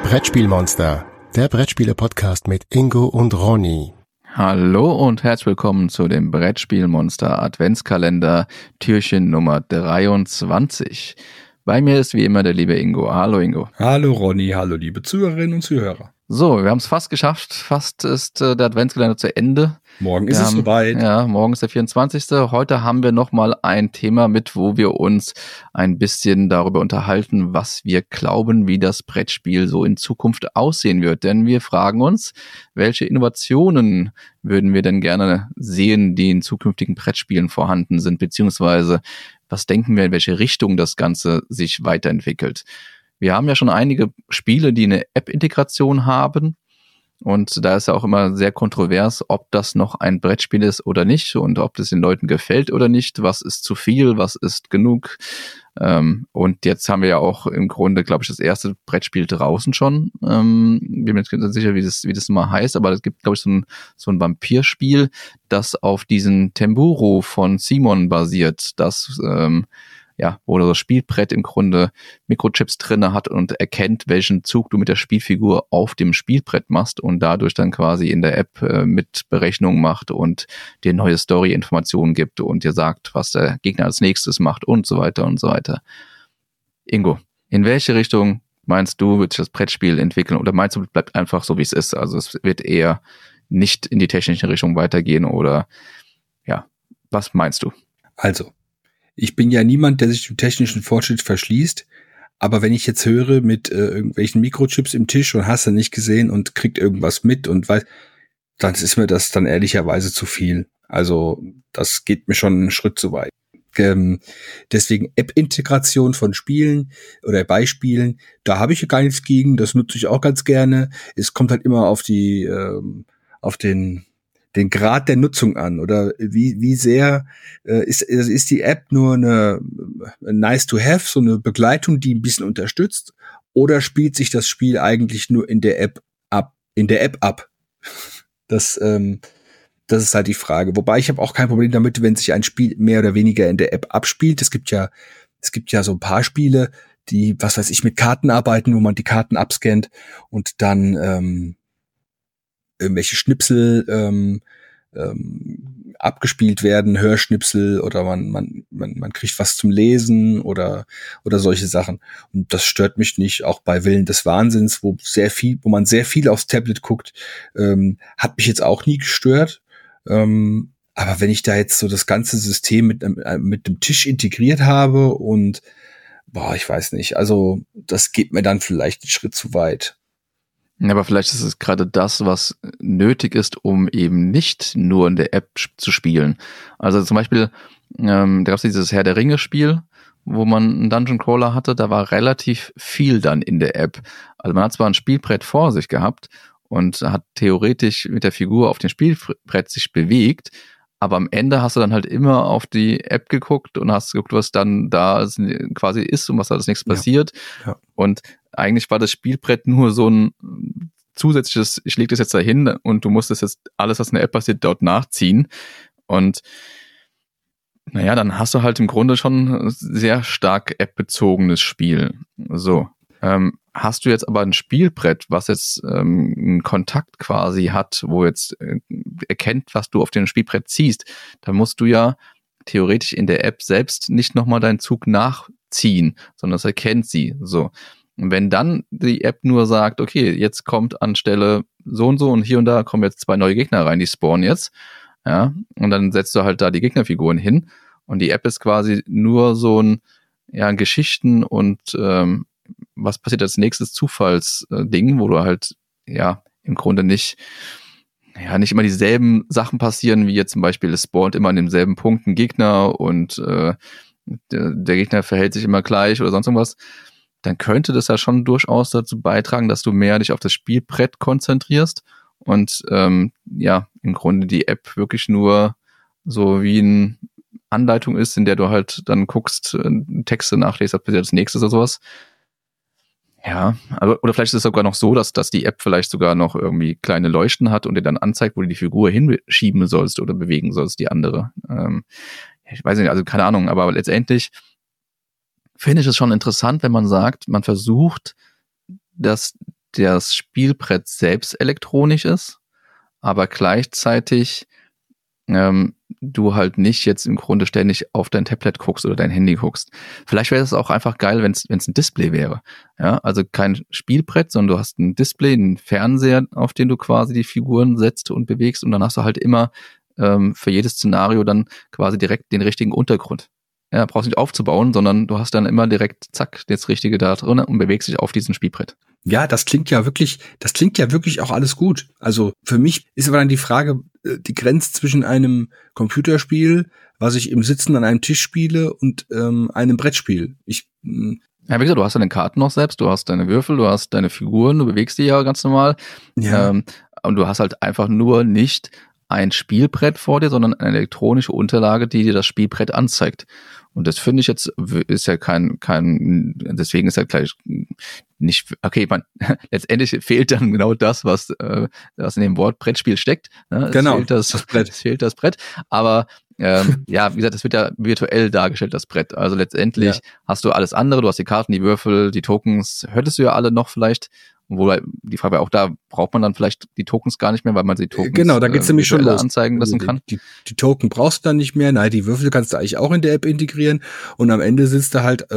Brettspielmonster, der Brettspiele-Podcast mit Ingo und Ronny. Hallo und herzlich willkommen zu dem Brettspielmonster Adventskalender Türchen Nummer 23. Bei mir ist wie immer der liebe Ingo. Hallo Ingo. Hallo Ronny, hallo liebe Zuhörerinnen und Zuhörer. So, wir haben es fast geschafft. Fast ist der Adventskalender zu Ende. Morgen ist es soweit. Ja, morgen ist der 24. Heute haben wir nochmal ein Thema mit, wo wir uns ein bisschen darüber unterhalten, was wir glauben, wie das Brettspiel so in Zukunft aussehen wird. Denn wir fragen uns, welche Innovationen würden wir denn gerne sehen, die in zukünftigen Brettspielen vorhanden sind, beziehungsweise was denken wir, in welche Richtung das Ganze sich weiterentwickelt. Wir haben ja schon einige Spiele, die eine App-Integration haben. Und da ist ja auch immer sehr kontrovers, ob das noch ein Brettspiel ist oder nicht und ob das den Leuten gefällt oder nicht. Was ist zu viel, was ist genug? Und jetzt haben wir ja auch im Grunde, glaube ich, das erste Brettspiel draußen schon. Bin mir nicht sicher, wie das mal heißt, aber es gibt, glaube ich, so ein Vampirspiel, das auf diesen Tamburo von Simon basiert, das wo das Spielbrett im Grunde Mikrochips drinne hat und erkennt, welchen Zug du mit der Spielfigur auf dem Spielbrett machst und dadurch dann quasi in der App mit Berechnungen macht und dir neue Story-Informationen gibt und dir sagt, was der Gegner als nächstes macht und so weiter und so weiter. Ingo, in welche Richtung meinst du, wird sich das Brettspiel entwickeln oder meinst du, bleibt einfach so, wie es ist? Also es wird eher nicht in die technische Richtung weitergehen oder was meinst du? Also, ich bin ja niemand, der sich dem technischen Fortschritt verschließt, aber wenn ich jetzt höre mit irgendwelchen Mikrochips im Tisch und hast du nicht gesehen und kriegt irgendwas mit und weiß, dann ist mir das dann ehrlicherweise zu viel. Also das geht mir schon einen Schritt zu weit. Deswegen App-Integration von Spielen oder Beispielen, da habe ich gar nichts gegen, das nutze ich auch ganz gerne. Es kommt halt immer auf den Grad der Nutzung an oder wie sehr ist die App nur eine nice to have, so eine Begleitung, die ein bisschen unterstützt, oder spielt sich das Spiel eigentlich nur in der App ab? Das ist halt die Frage. Wobei ich habe auch kein Problem damit, wenn sich ein Spiel mehr oder weniger in der App abspielt. Es gibt ja so ein paar Spiele, die, was weiß ich, mit Karten arbeiten, wo man die Karten abscannt und dann irgendwelche Schnipsel abgespielt werden, Hörschnipsel oder man kriegt was zum Lesen oder solche Sachen. Und das stört mich nicht, auch bei Willen des Wahnsinns, wo man sehr viel aufs Tablet guckt, hat mich jetzt auch nie gestört. Aber wenn ich da jetzt so das ganze System mit dem Tisch integriert habe und ich weiß nicht, also das geht mir dann vielleicht einen Schritt zu weit. Ja, aber vielleicht ist es gerade das, was nötig ist, um eben nicht nur in der App zu spielen. Also zum Beispiel, da gab es dieses Herr der Ringe-Spiel, wo man einen Dungeon Crawler hatte, da war relativ viel dann in der App. Also man hat zwar ein Spielbrett vor sich gehabt und hat theoretisch mit der Figur auf dem Spielbrett sich bewegt, aber am Ende hast du dann halt immer auf die App geguckt und hast geguckt, was dann da quasi ist und was da als nächstes passiert. Ja. Und eigentlich war das Spielbrett nur so ein zusätzliches, ich lege das jetzt dahin und du musst das jetzt alles, was in der App passiert, dort nachziehen. Und dann hast du halt im Grunde schon ein sehr stark App-bezogenes Spiel. So. Hast du jetzt aber ein Spielbrett, was jetzt einen Kontakt quasi hat, wo jetzt erkennt, was du auf dem Spielbrett ziehst, dann musst du ja theoretisch in der App selbst nicht nochmal deinen Zug nachziehen, sondern das erkennt sie. So. Und wenn dann die App nur sagt, okay, jetzt kommt anstelle so und hier und da kommen jetzt 2 neue Gegner rein, die spawnen jetzt, ja, und dann setzt du halt da die Gegnerfiguren hin und die App ist quasi nur so ein Geschichten und was passiert als nächstes Zufallsding, wo du halt im Grunde nicht immer dieselben Sachen passieren, wie jetzt zum Beispiel es spawnt immer an demselben Punkt ein Gegner und der Gegner verhält sich immer gleich oder sonst irgendwas, dann könnte das ja schon durchaus dazu beitragen, dass du mehr dich auf das Spielbrett konzentrierst und im Grunde die App wirklich nur so wie eine Anleitung ist, in der du halt dann guckst, Texte nachlest, was passiert als nächstes oder sowas. Ja, oder vielleicht ist es sogar noch so, dass die App vielleicht sogar noch irgendwie kleine Leuchten hat und dir dann anzeigt, wo du die Figur hinschieben sollst oder bewegen sollst, die andere. Ich weiß nicht, also keine Ahnung, aber letztendlich finde ich es schon interessant, wenn man sagt, man versucht, dass das Spielbrett selbst elektronisch ist, aber gleichzeitig du halt nicht jetzt im Grunde ständig auf dein Tablet guckst oder dein Handy guckst. Vielleicht wäre es auch einfach geil, wenn es ein Display wäre. Ja, also kein Spielbrett, sondern du hast ein Display, einen Fernseher, auf den du quasi die Figuren setzt und bewegst und dann hast du halt immer für jedes Szenario dann quasi direkt den richtigen Untergrund. Ja, brauchst nicht aufzubauen, sondern du hast dann immer direkt, zack, das Richtige da drin und bewegst dich auf diesem Spielbrett. Ja, das klingt ja wirklich auch alles gut. Also für mich ist aber dann die Frage, die Grenze zwischen einem Computerspiel, was ich im Sitzen an einem Tisch spiele, und einem Brettspiel. Ja, wie gesagt, du hast deine Karten noch selbst, du hast deine Würfel, du hast deine Figuren, du bewegst dich ja ganz normal. Ja. Und du hast halt einfach nur nicht ein Spielbrett vor dir, sondern eine elektronische Unterlage, die dir das Spielbrett anzeigt. Und das finde ich jetzt, ist ja deswegen ist ja gleich nicht, okay, letztendlich fehlt dann genau das, was in dem Wort Brettspiel steckt. Ne? Genau, es fehlt das Brett. Aber ja, wie gesagt, es wird ja virtuell dargestellt, das Brett. Also letztendlich hast du alles andere, du hast die Karten, die Würfel, die Tokens, hörtest du ja alle noch vielleicht. Wobei die Frage auch da, braucht man dann vielleicht die Tokens gar nicht mehr, weil man die Tokens genau, da geht's nämlich schon los. Anzeigen lassen kann. Die Token brauchst du dann nicht mehr. Nein, die Würfel kannst du eigentlich auch in der App integrieren. Und am Ende sitzt du halt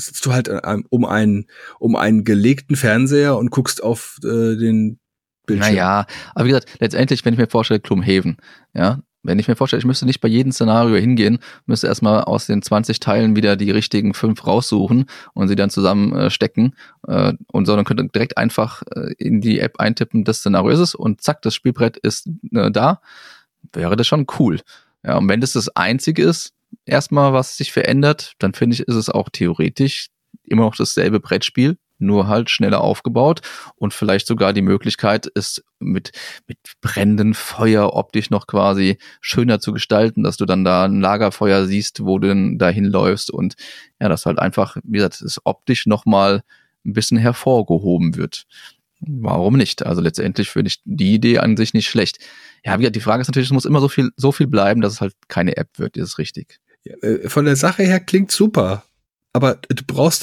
um einen gelegten Fernseher und guckst auf den Bildschirm. Naja, aber wie gesagt, letztendlich, wenn ich mir vorstelle, Gloomhaven, ja, wenn ich mir vorstelle, ich müsste nicht bei jedem Szenario hingehen, müsste erstmal aus den 20 Teilen wieder die richtigen 5 raussuchen und sie dann zusammen stecken und so, dann könnt ihr direkt einfach in die App eintippen, das Szenario ist es und zack, das Spielbrett ist da, wäre das schon cool. Ja, und wenn das Einzige ist, erstmal, was sich verändert, dann finde ich, ist es auch theoretisch immer noch dasselbe Brettspiel, nur halt schneller aufgebaut und vielleicht sogar die Möglichkeit, es mit brennendem Feuer optisch noch quasi schöner zu gestalten, dass du dann da ein Lagerfeuer siehst, wo du dann da hinläufst und ja, das halt einfach, wie gesagt, es optisch nochmal ein bisschen hervorgehoben wird. Warum nicht? Also letztendlich finde ich die Idee an sich nicht schlecht. Ja, wie gesagt, die Frage ist natürlich, es muss immer so viel bleiben, dass es halt keine App wird, ist richtig. Von der Sache her klingt super. Aber du brauchst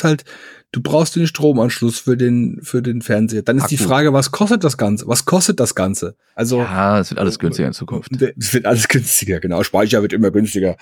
den Stromanschluss für den Fernseher. Dann ist die Frage, was kostet das Ganze? Also, ja, es wird alles günstiger in Zukunft. Es wird alles günstiger, genau. Speicher wird immer günstiger.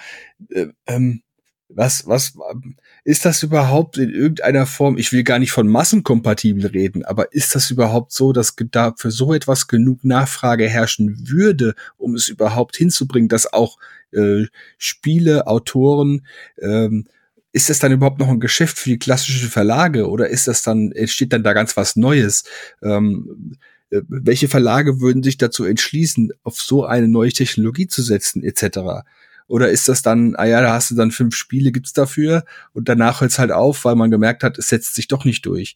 Was ist das überhaupt in irgendeiner Form? Ich will gar nicht von massenkompatibel reden, aber ist das überhaupt so, dass da für so etwas genug Nachfrage herrschen würde, um es überhaupt hinzubringen, dass auch Spiele, Autoren, ist das dann überhaupt noch ein Geschäft für die klassischen Verlage oder entsteht dann da ganz was Neues? Welche Verlage würden sich dazu entschließen, auf so eine neue Technologie zu setzen, etc.? Oder ist das dann, da hast du dann 5 Spiele, gibt's dafür und danach hört's halt auf, weil man gemerkt hat, es setzt sich doch nicht durch.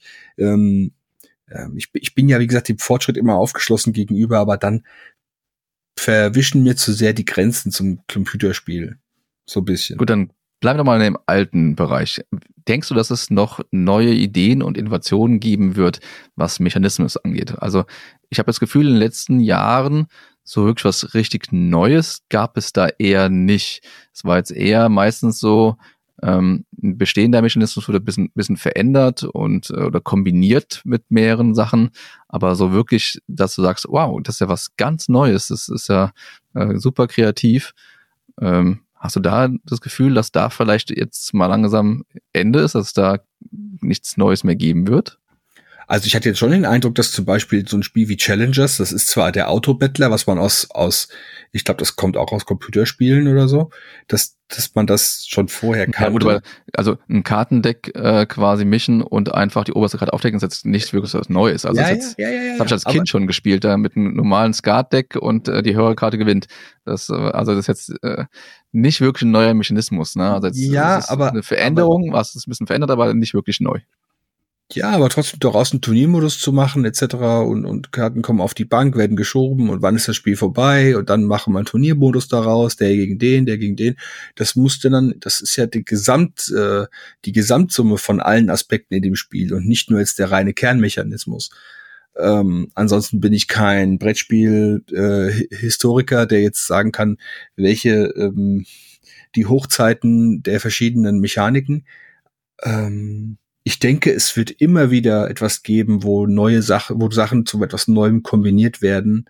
Ich bin ja, wie gesagt, dem Fortschritt immer aufgeschlossen gegenüber, aber dann verwischen mir zu sehr die Grenzen zum Computerspiel. So ein bisschen. Gut, dann bleiben wir mal in dem alten Bereich. Denkst du, dass es noch neue Ideen und Innovationen geben wird, was Mechanismus angeht? Also ich habe das Gefühl, in den letzten Jahren so wirklich was richtig Neues gab es da eher nicht. Es war jetzt eher meistens so, ein bestehender Mechanismus wurde ein bisschen verändert und oder kombiniert mit mehreren Sachen, aber so wirklich, dass du sagst, wow, das ist ja was ganz Neues, das ist ja super kreativ. Hast du da das Gefühl, dass da vielleicht jetzt mal langsam Ende ist, dass es da nichts Neues mehr geben wird? Also ich hatte jetzt schon den Eindruck, dass zum Beispiel so ein Spiel wie Challengers, das ist zwar der Autobattler, was man ich glaube, das kommt auch aus Computerspielen oder so, dass man das schon vorher kannte. Ja gut, aber also ein Kartendeck quasi mischen und einfach die oberste Karte aufdecken, ist jetzt nicht wirklich was Neues. Also das habe ich als Kind schon gespielt, da mit einem normalen Skatdeck und die höhere Karte gewinnt. Das ist jetzt nicht wirklich ein neuer Mechanismus. Ne? Also jetzt, das ist eine Veränderung, was ist ein bisschen verändert, aber nicht wirklich neu. Ja, aber trotzdem daraus einen Turniermodus zu machen, etc. Und Karten kommen auf die Bank, werden geschoben und wann ist das Spiel vorbei und dann machen wir einen Turniermodus daraus, der gegen den. Das ist ja die Gesamtsumme von allen Aspekten in dem Spiel und nicht nur jetzt der reine Kernmechanismus. Ansonsten bin ich kein Brettspiel-Historiker, der jetzt sagen kann, welche die Hochzeiten der verschiedenen Mechaniken. ich denke, es wird immer wieder etwas geben, wo Sachen zu etwas Neuem kombiniert werden.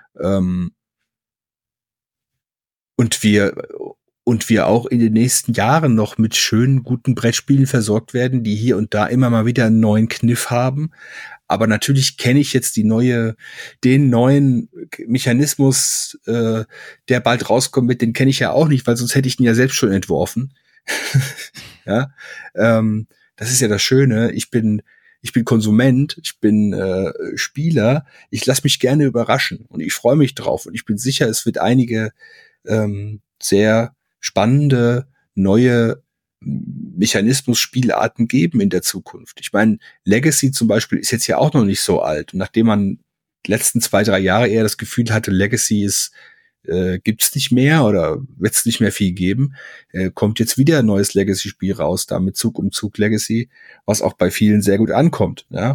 Und wir auch in den nächsten Jahren noch mit schönen, guten Brettspielen versorgt werden, die hier und da immer mal wieder einen neuen Kniff haben. Aber natürlich kenne ich jetzt den neuen Mechanismus, der bald rauskommt den kenne ich ja auch nicht, weil sonst hätte ich ihn ja selbst schon entworfen. Ja, das ist ja das Schöne. Ich bin Konsument, ich bin Spieler. Ich lasse mich gerne überraschen und ich freue mich drauf. Und ich bin sicher, es wird einige sehr spannende neue Mechanismus-Spielarten geben in der Zukunft. Ich meine, Legacy zum Beispiel ist jetzt ja auch noch nicht so alt. Und nachdem man die letzten 2-3 Jahre eher das Gefühl hatte, Legacy gibt's nicht mehr oder wird's nicht mehr viel geben, kommt jetzt wieder ein neues Legacy-Spiel raus, da mit Zug um Zug Legacy, was auch bei vielen sehr gut ankommt. Ja?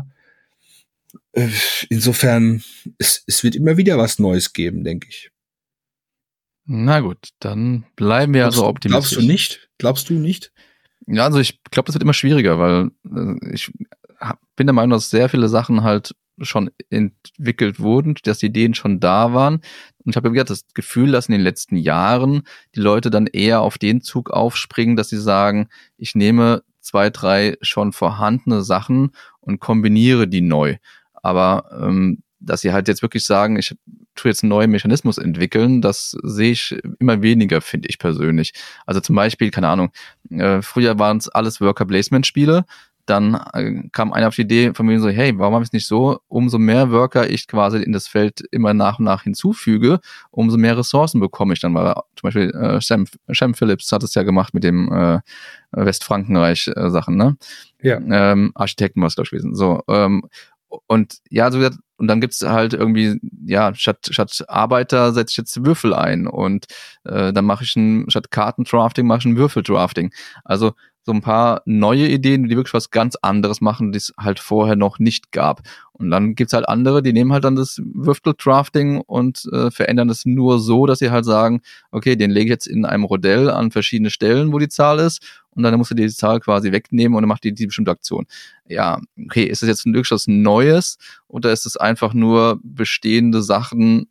Insofern, es wird immer wieder was Neues geben, denke ich. Na gut, dann bleiben wir also optimistisch. Glaubst du nicht? Ja, also ich glaube, das wird immer schwieriger, weil ich bin der Meinung, dass sehr viele Sachen halt schon entwickelt wurden, dass die Ideen schon da waren. Und ich habe wieder das Gefühl, dass in den letzten Jahren die Leute dann eher auf den Zug aufspringen, dass sie sagen, ich nehme 2, 3 schon vorhandene Sachen und kombiniere die neu. Aber dass sie halt jetzt wirklich sagen, ich tue jetzt einen neuen Mechanismus entwickeln, das sehe ich immer weniger, finde ich persönlich. Also zum Beispiel, keine Ahnung, früher waren es alles Worker-Placement-Spiele, dann kam einer auf die Idee von mir so, hey, warum habe ich es nicht so, umso mehr Worker ich quasi in das Feld immer nach und nach hinzufüge, umso mehr Ressourcen bekomme ich dann, weil zum Beispiel Sam Phillips hat es ja gemacht mit dem Westfrankenreich-Sachen, ne? Ja. Architekten war es, glaube ich, gewesen. So, und ja, so gesagt, und dann gibt's halt irgendwie, ja, statt Arbeiter setze ich jetzt Würfel ein und dann mache ich statt Kartendrafting mache ich ein Würfeldrafting. Also so ein paar neue Ideen, die wirklich was ganz anderes machen, die es halt vorher noch nicht gab. Und dann gibt's halt andere, die nehmen halt dann das Würfeldrafting und verändern es nur so, dass sie halt sagen, okay, den lege ich jetzt in einem Rodell an verschiedene Stellen, wo die Zahl ist, und dann musst du die Zahl quasi wegnehmen und dann macht die bestimmte Aktion. Ja, okay, ist das jetzt wirklich was Neues oder ist es einfach nur bestehende Sachen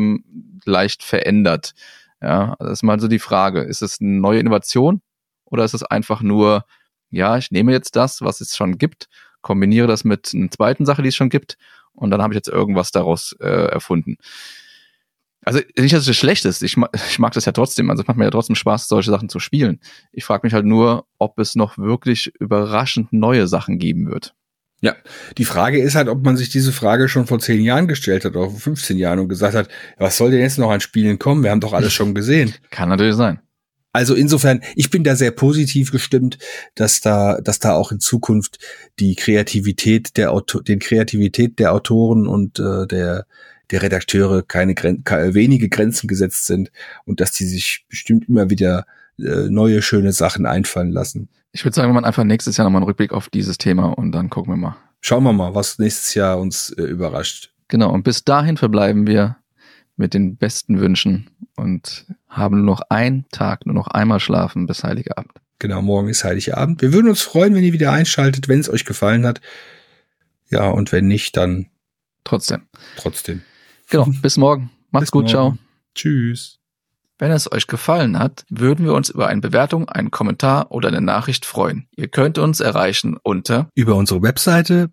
leicht verändert? Ja, das ist mal so die Frage. Ist es eine neue Innovation oder ist es einfach nur, ja, ich nehme jetzt das, was es schon gibt, kombiniere das mit einer zweiten Sache, die es schon gibt, und dann habe ich jetzt irgendwas daraus erfunden. Also nicht, dass es schlecht ist. Ich mag das ja trotzdem. Also es macht mir ja trotzdem Spaß, solche Sachen zu spielen. Ich frage mich halt nur, ob es noch wirklich überraschend neue Sachen geben wird. Ja, die Frage ist halt, ob man sich diese Frage schon vor 10 Jahren gestellt hat oder vor 15 Jahren und gesagt hat, was soll denn jetzt noch an Spielen kommen? Wir haben doch alles schon gesehen. Kann natürlich sein. Also insofern, ich bin da sehr positiv gestimmt, dass da auch in Zukunft die Kreativität der Autoren und der Redakteure wenige Grenzen gesetzt sind und dass die sich bestimmt immer wieder neue, schöne Sachen einfallen lassen. Ich würde sagen, wir machen einfach nächstes Jahr nochmal einen Rückblick auf dieses Thema und dann gucken wir mal. Schauen wir mal, was nächstes Jahr uns überrascht. Genau, und bis dahin verbleiben wir mit den besten Wünschen und haben nur noch einen Tag, nur noch einmal schlafen bis Heiligabend. Genau, morgen ist Heiligabend. Wir würden uns freuen, wenn ihr wieder einschaltet, wenn es euch gefallen hat. Ja, und wenn nicht, dann trotzdem. Genau, bis morgen. Macht's gut, ciao. Tschüss. Wenn es euch gefallen hat, würden wir uns über eine Bewertung, einen Kommentar oder eine Nachricht freuen. Ihr könnt uns erreichen über unsere Webseite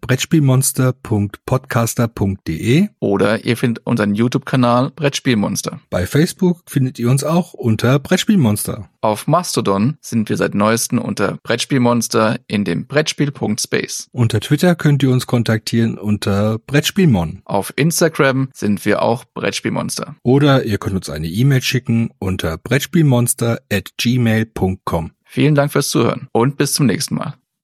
brettspielmonster.podcaster.de oder ihr findet unseren YouTube-Kanal Brettspielmonster. Bei Facebook findet ihr uns auch unter Brettspielmonster. Auf Mastodon sind wir seit neuestem unter Brettspielmonster in dem Brettspiel.space. Unter Twitter könnt ihr uns kontaktieren unter Brettspielmon. Auf Instagram sind wir auch Brettspielmonster. Oder ihr könnt uns eine E-Mail schicken unter brettspielmonster@gmail.com. Vielen Dank fürs Zuhören und bis zum nächsten Mal.